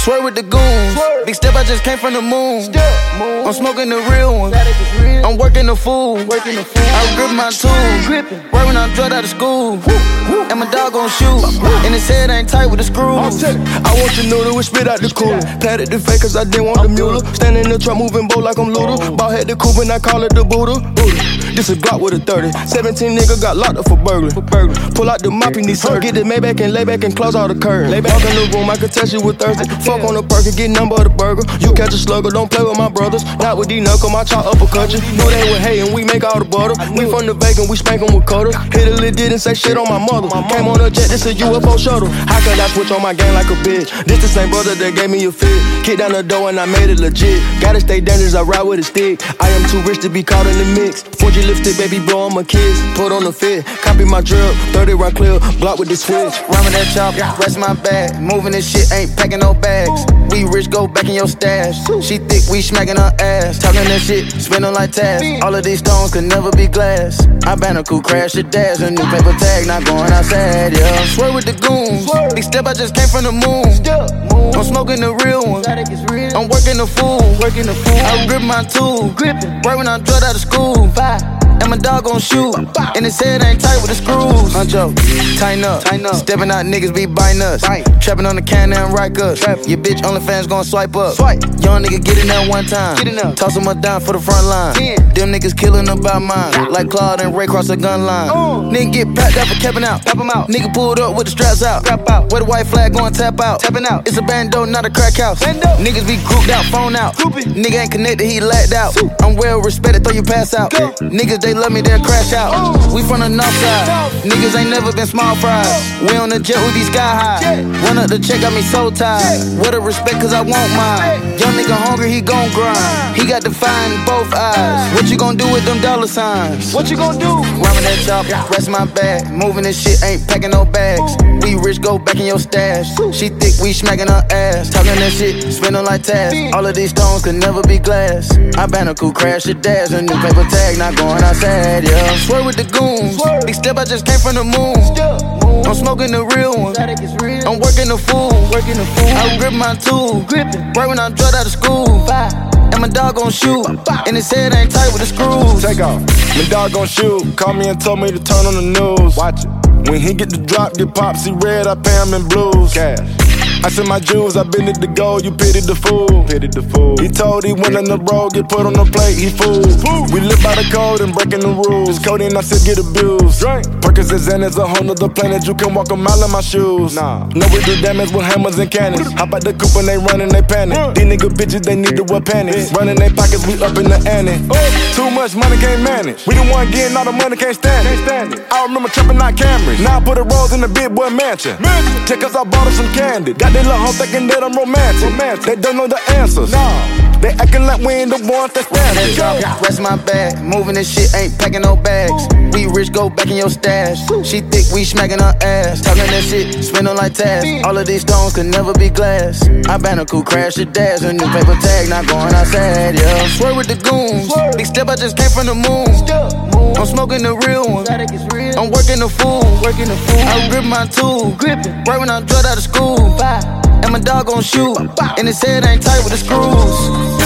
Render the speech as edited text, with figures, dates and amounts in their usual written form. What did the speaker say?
Swear with the goons. Big step, I just came from the moon. I'm smoking the real one. I'm working the fool. I grip my tool. Right when I dropped out of school. And my dog gon' shoot. And his head ain't tight with the screws. I want your noodle with spit out the cooler. Platted the fake cause I didn't want the mule. Standing in the truck moving boat like I'm Luda. Ball head the coupe and I call it the Buddha. This a Glock with a 30. 17 nigga got locked up for burglary. Pull out the mop, he need surgery. Get the Maybach and lay back and close all the curtains. Walk in the room, I can test you with thirsty. Fuck on the perk and get number of the burger. You catch a slugger, don't play with my brothers. Not with these knuckles, my chop uppercut you. Know they were hating, we make all the butter. We from the bacon, we spank 'em with cutters. Hit a lid, didn't say shit on my mother. Came on a jet, this a UFO shuttle. How could I switch on my game like a bitch? This the same brother that gave me a fit. Kicked down the door and I made it legit. Gotta stay dangerous, I ride with a stick. I am too rich to be caught in the mix. 4G lipstick, baby, blow on my kids. Put on the fit, copy my drill. 30 round clear, block with the switch. Rhyming that chop, rest my bag. Moving this shit, ain't packing no bags. We rich, go back in your stash. She thick, we smacking her ass. Talking that shit, spinning like tabs. All of these stones could never be glass. I Bandicoot, crash your dash. A new paper tag, not going outside, yeah. Swear with the goons. Big step, I just came from the moon. I'm smoking the real one. I'm working the fool. I grip my tool. Right when I dropped out of school. And my dog gon' shoot. And his head ain't tight with the screws. Huncho, tighten up. Stepping out, niggas be biting us. Trapping on the can and right us. Your bitch OnlyFans gon' swipe up. Young nigga get in there one time. Toss him up down for the front line. Them niggas killing about mine. Like Claude and Ray cross the gun line. Nigga get packed out for capping out. Nigga pulled up with the straps out. Where the white flag going tap out. Tapping out. It's a bando, not a crack house. Niggas be grouped out, phone out. Nigga ain't connected, he lacked out. I'm well respected, throw you pass out. Niggas, they love me, they'll crash out. We from the north side. Niggas ain't never been small fries. We on the jet, we be sky high. Run up the check, got me so tired. With the respect, cause I want mine. Young nigga hungry, he gon' grind. He got the fire in both eyes. What you gon' do with them dollar signs? What you gon' do? Rhyming that chop, rest my bag. Moving this shit, ain't packing no bags. We rich, go back in your stash. She thick, we smacking her ass. Talking that shit, spinning like tabs. All of these stones could never be glass. I Bandicoot, crash your dash. A new paper tag, not going outside, yeah. Swear with the goons. Big step, I just came from the moon. I'm smoking the real one. I'm working the fool. I grip my tool. Right when I dropped out of school. And my dog gon' shoot. And his head ain't tight with the screws. Take off. My dog gon' shoot. Called me and told me to turn on the news. Watch it. When he get the drop, get pops, he red, I pay him in blues. Cash. I sent my jewels, I been at the goal, you pitied the fool. He told he went on the road, get put on the plate, he fooled. We live by the code and breaking the rules. Cody and I said get abused. Perkins and Zen is a whole nother planet, you can walk a mile in my shoes. No, we do damage with hammers and cannons. Hop out the coupe and they run and they panic. These nigga bitches, they need to wear panties. Running their pockets, we up in the ante. Too much money can't manage. We the one getting all the money, can't stand it. I remember trapping out Camrys. Now I put a rose in the big boy mansion. Check us, I bought her some candy. Got they little hoe thinking that I'm romantic. They don't know the answers. They acting like we ain't the ones that stand it. Rest my bag. Moving this shit, ain't packing no bags. We rich, go back in your stash. She thick, we smacking her ass. Talking that shit, spinning like tabs. All of these stones could never be glass. I Bandicoot, crash your dash. A new paper tag, not going outside, yeah. Swear with the goons. Big step, I just came from the moon. I'm smoking the real one. I'm working the fool. I grip my tool. Right when I dropped out of school. And my dog gon' shoot. And his head ain't tight with the screws.